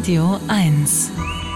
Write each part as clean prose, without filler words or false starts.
Radio 1.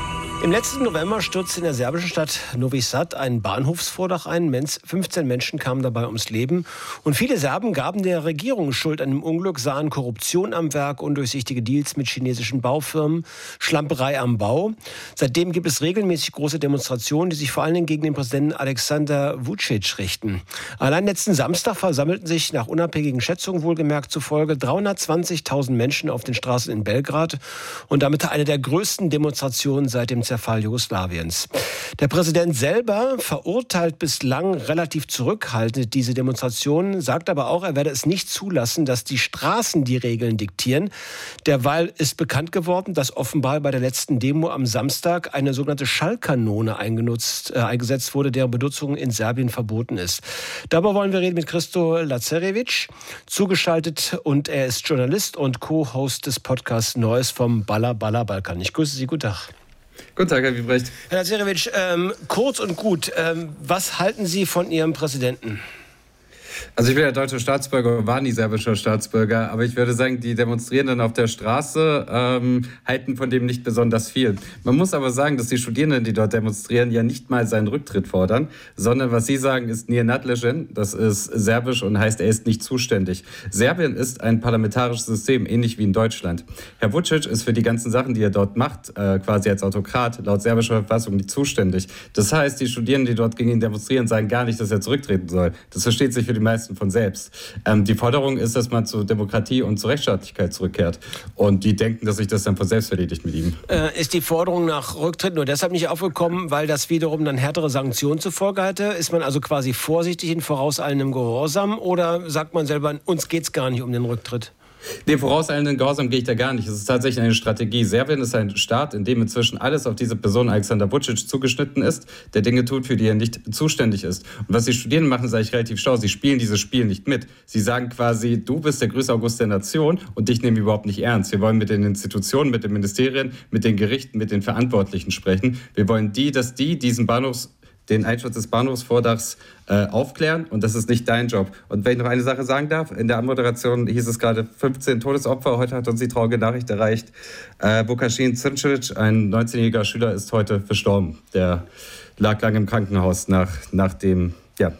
Im letzten November stürzte in der serbischen Stadt Novi Sad ein Bahnhofsvordach ein. 15 Menschen kamen dabei ums Leben. Und viele Serben gaben der Regierung Schuld an dem Unglück, sahen Korruption am Werk, undurchsichtige Deals mit chinesischen Baufirmen, Schlamperei am Bau. Seitdem gibt es regelmäßig große Demonstrationen, die sich vor allen Dingen gegen den Präsidenten Alexander Vučić richten. Allein letzten Samstag versammelten sich nach unabhängigen Schätzungen wohlgemerkt zufolge 320.000 Menschen auf den Straßen in Belgrad. Und damit eine der größten Demonstrationen seit dem Zerfall Jugoslawiens. Der Präsident selber verurteilt bislang relativ zurückhaltend diese Demonstrationen, sagt aber auch, er werde es nicht zulassen, dass die Straßen die Regeln diktieren. Derweil ist bekannt geworden, dass offenbar bei der letzten Demo am Samstag eine sogenannte Schallkanone eingesetzt wurde, deren Benutzung in Serbien verboten ist. Darüber wollen wir reden mit Hristo Lazarevic, zugeschaltet, und er ist Journalist und Co-Host des Podcasts Neues vom Balla Balla Balkan. Ich grüße Sie, guten Tag. Guten Tag, Herr Wiebrecht. Herr Lazarevic, kurz und gut, was halten Sie von Ihrem Präsidenten? Also ich bin ja deutscher Staatsbürger und war nie serbischer Staatsbürger, aber ich würde sagen, die Demonstrierenden auf der Straße halten von dem nicht besonders viel. Man muss aber sagen, dass die Studierenden, die dort demonstrieren, ja nicht mal seinen Rücktritt fordern, sondern was sie sagen, ist Nije nadležan, das ist serbisch und heißt, er ist nicht zuständig. Serbien ist ein parlamentarisches System, ähnlich wie in Deutschland. Herr Vučić ist für die ganzen Sachen, die er dort macht, quasi als Autokrat, laut serbischer Verfassung nicht zuständig. Das heißt, die Studierenden, die dort gegen ihn demonstrieren, sagen gar nicht, dass er zurücktreten soll. Das versteht sich für die meisten von selbst. Die Forderung ist, dass man zur Demokratie und zur Rechtsstaatlichkeit zurückkehrt. Und die denken, dass sich das dann von selbst erledigt mit ihm. Ist die Forderung nach Rücktritt nur deshalb nicht aufgekommen, weil das wiederum dann härtere Sanktionen zur Folge hatte? Ist man also quasi vorsichtig in vorauseilendem Gehorsam, oder sagt man selber, uns geht es gar nicht um den Rücktritt? Nee, vorauseilenden Gehorsam gehe ich da gar nicht. Es ist tatsächlich eine Strategie. Serbien ist ein Staat, in dem inzwischen alles auf diese Person Alexander Vučić zugeschnitten ist, der Dinge tut, für die er nicht zuständig ist. Und was die Studierenden machen, ist eigentlich relativ schlau. Sie spielen dieses Spiel nicht mit. Sie sagen quasi, du bist der größte August der Nation und dich nehmen wir überhaupt nicht ernst. Wir wollen mit den Institutionen, mit den Ministerien, mit den Gerichten, mit den Verantwortlichen sprechen. Wir wollen dass die diesen den Einsturz des Bahnhofsvordachs aufklären, und das ist nicht dein Job. Und wenn ich noch eine Sache sagen darf, in der Anmoderation hieß es gerade 15 Todesopfer. Heute hat uns die traurige Nachricht erreicht. Vukašin Crnčević, ein 19-jähriger Schüler, ist heute verstorben. Der lag lange im Krankenhaus nach dem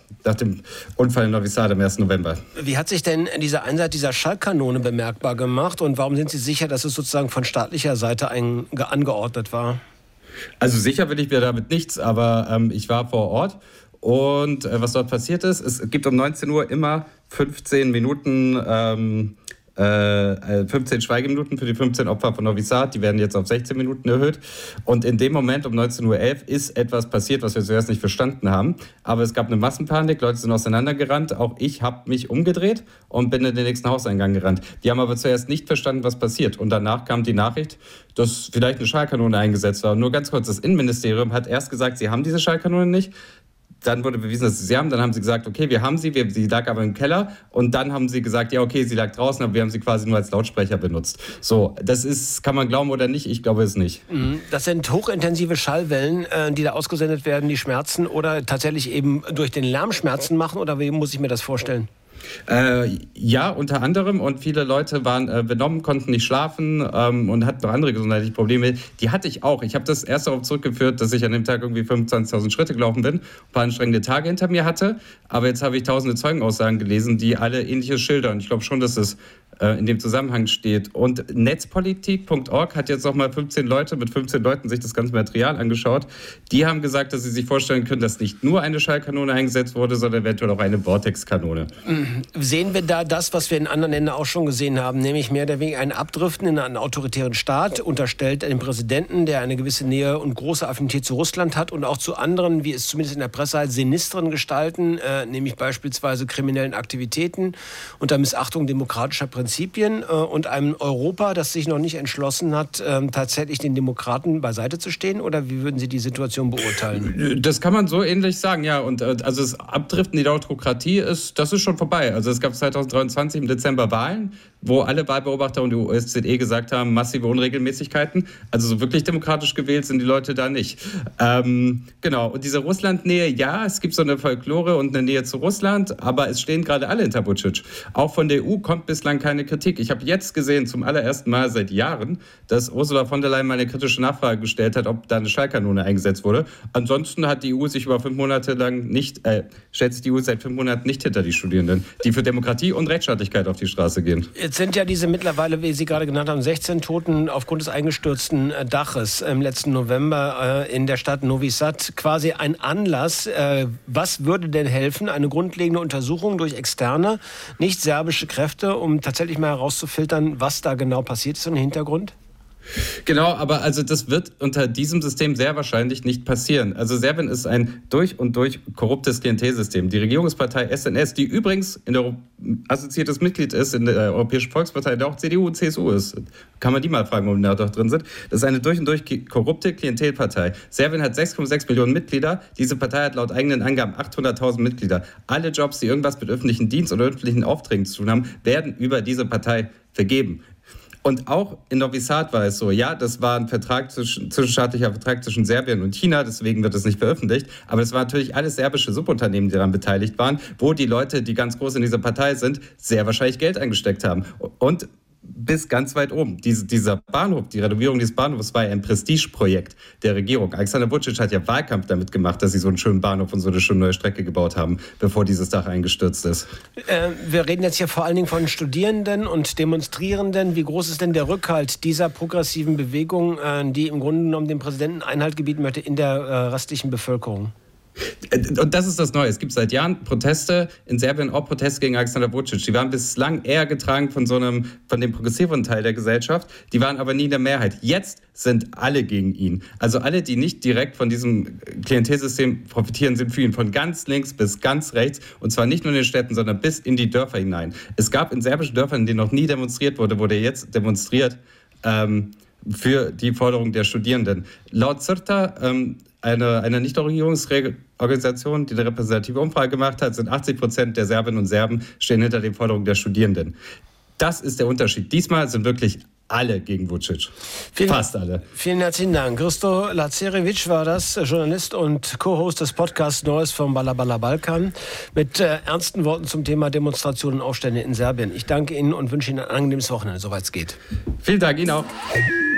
Unfall in Novi Sad am 1. November. Wie hat sich denn dieser Einsatz dieser Schallkanone bemerkbar gemacht, und warum sind Sie sicher, dass es sozusagen von staatlicher Seite angeordnet war? Also sicher bin ich mir damit nichts, aber ich war vor Ort, und was dort passiert ist, es gibt um 19 Uhr immer 15 Minuten 15 Schweigeminuten für die 15 Opfer von Novi Sad. Die werden jetzt auf 16 Minuten erhöht. Und in dem Moment um 19:11 Uhr ist etwas passiert, was wir zuerst nicht verstanden haben. Aber es gab eine Massenpanik, Leute sind auseinandergerannt. Auch ich habe mich umgedreht und bin in den nächsten Hauseingang gerannt. Die haben aber zuerst nicht verstanden, was passiert. Und danach kam die Nachricht, dass vielleicht eine Schallkanone eingesetzt war. Und nur ganz kurz, das Innenministerium hat erst gesagt, sie haben diese Schallkanone nicht. Dann wurde bewiesen, dass sie sie haben. Dann haben sie gesagt, okay, wir haben sie. Sie lag aber im Keller. Und dann haben sie gesagt, ja, okay, sie lag draußen, aber wir haben sie quasi nur als Lautsprecher benutzt. So, das ist, kann man glauben oder nicht? Ich glaube es nicht. Das sind hochintensive Schallwellen, die da ausgesendet werden, die Schmerzen oder tatsächlich eben durch den Lärm Schmerzen machen? Oder wie muss ich mir das vorstellen? Ja, unter anderem. Und viele Leute waren benommen, konnten nicht schlafen und hatten noch andere gesundheitliche Probleme. Die hatte ich auch. Ich habe das erst darauf zurückgeführt, dass ich an dem Tag irgendwie 25.000 Schritte gelaufen bin, ein paar anstrengende Tage hinter mir hatte. Aber jetzt habe ich tausende Zeugenaussagen gelesen, die alle Ähnliches schildern. Ich glaube schon, dass es in dem Zusammenhang steht. Und netzpolitik.org hat jetzt nochmal 15 Leuten sich das ganze Material angeschaut. Die haben gesagt, dass sie sich vorstellen können, dass nicht nur eine Schallkanone eingesetzt wurde, sondern eventuell auch eine Vortex-Kanone. Sehen wir da das, was wir in anderen Ländern auch schon gesehen haben, nämlich mehr oder weniger ein Abdriften in einen autoritären Staat, unterstellt einem Präsidenten, der eine gewisse Nähe und große Affinität zu Russland hat und auch zu anderen, wie es zumindest in der Presse heißt, sinisteren Gestalten, nämlich beispielsweise kriminellen Aktivitäten unter Missachtung demokratischer Prinzipien und einem Europa, das sich noch nicht entschlossen hat, tatsächlich den Demokraten beiseite zu stehen? Oder wie würden Sie die Situation beurteilen? Das kann man so ähnlich sagen, ja. Und also das Abdriften in die Autokratie das ist schon vorbei. Also es gab 2023 im Dezember Wahlen. wo alle Wahlbeobachter und die OSZE gesagt haben, massive Unregelmäßigkeiten. Also so wirklich demokratisch gewählt sind die Leute da nicht. Genau, und diese Russland-Nähe, ja, es gibt so eine Folklore und eine Nähe zu Russland, aber es stehen gerade alle hinter Vučić. Auch von der EU kommt bislang keine Kritik. Ich habe jetzt gesehen, zum allerersten Mal seit Jahren, dass Ursula von der Leyen mal eine kritische Nachfrage gestellt hat, ob da eine Schallkanone eingesetzt wurde. Ansonsten hat die EU sich über 5 Monate lang nicht, stellt sich die EU seit 5 Monaten nicht hinter die Studierenden, die für Demokratie und Rechtsstaatlichkeit auf die Straße gehen. Jetzt sind ja diese mittlerweile, wie Sie gerade genannt haben, 16 Toten aufgrund des eingestürzten Daches im letzten November in der Stadt Novi Sad quasi ein Anlass. Was würde denn helfen? Eine grundlegende Untersuchung durch externe, nicht serbische Kräfte, um tatsächlich mal herauszufiltern, was da genau passiert ist im Hintergrund? Genau, aber also das wird unter diesem System sehr wahrscheinlich nicht passieren. Also Serbien ist ein durch und durch korruptes Klientelsystem. Die Regierungspartei SNS, die übrigens assoziiertes Mitglied ist in der Europäischen Volkspartei, der auch CDU und CSU ist, kann man die mal fragen, ob die da doch drin sind. Das ist eine durch und durch korrupte Klientelpartei. Serbien hat 6,6 Millionen Mitglieder. Diese Partei hat laut eigenen Angaben 800.000 Mitglieder. Alle Jobs, die irgendwas mit öffentlichen Dienst oder öffentlichen Aufträgen zu tun haben, werden über diese Partei vergeben. Und auch in Novi Sad war es so, ja, das war ein zwischenstaatlicher Vertrag zwischen Serbien und China, deswegen wird es nicht veröffentlicht, aber es waren natürlich alles serbische Subunternehmen, die daran beteiligt waren, wo die Leute, die ganz groß in dieser Partei sind, sehr wahrscheinlich Geld eingesteckt haben. Und bis ganz weit oben. Dieser Bahnhof, die Renovierung dieses Bahnhofs war ja ein Prestigeprojekt der Regierung. Alexander Vučić hat ja Wahlkampf damit gemacht, dass sie so einen schönen Bahnhof und so eine schöne neue Strecke gebaut haben, bevor dieses Dach eingestürzt ist. Wir reden jetzt hier vor allen Dingen von Studierenden und Demonstrierenden. Wie groß ist denn der Rückhalt dieser progressiven Bewegung, die im Grunde genommen dem Präsidenten Einhalt gebieten möchte, in der restlichen Bevölkerung? Und das ist das Neue. Es gibt seit Jahren Proteste in Serbien, auch Proteste gegen Alexander Vučić. Die waren bislang eher getragen von dem progressiven Teil der Gesellschaft. Die waren aber nie in der Mehrheit. Jetzt sind alle gegen ihn. Also alle, die nicht direkt von diesem Klientelsystem profitieren, sind für ihn von ganz links bis ganz rechts. Und zwar nicht nur in den Städten, sondern bis in die Dörfer hinein. Es gab in serbischen Dörfern, in denen noch nie demonstriert wurde jetzt demonstriert für die Forderung der Studierenden. Laut CIRTA, eine Nichtregierungsorganisation, die eine repräsentative Umfrage gemacht hat, sind 80% der Serbinnen und Serben stehen hinter den Forderungen der Studierenden. Das ist der Unterschied. Diesmal sind wirklich alle gegen Vučić. Fast alle. Vielen herzlichen Dank. Hristo Lazarević war das, Journalist und Co-Host des Podcasts Neues vom Bala Balkan mit ernsten Worten zum Thema Demonstrationen und Aufstände in Serbien. Ich danke Ihnen und wünsche Ihnen ein angenehmes Wochenende, soweit es geht. Vielen Dank Ihnen auch.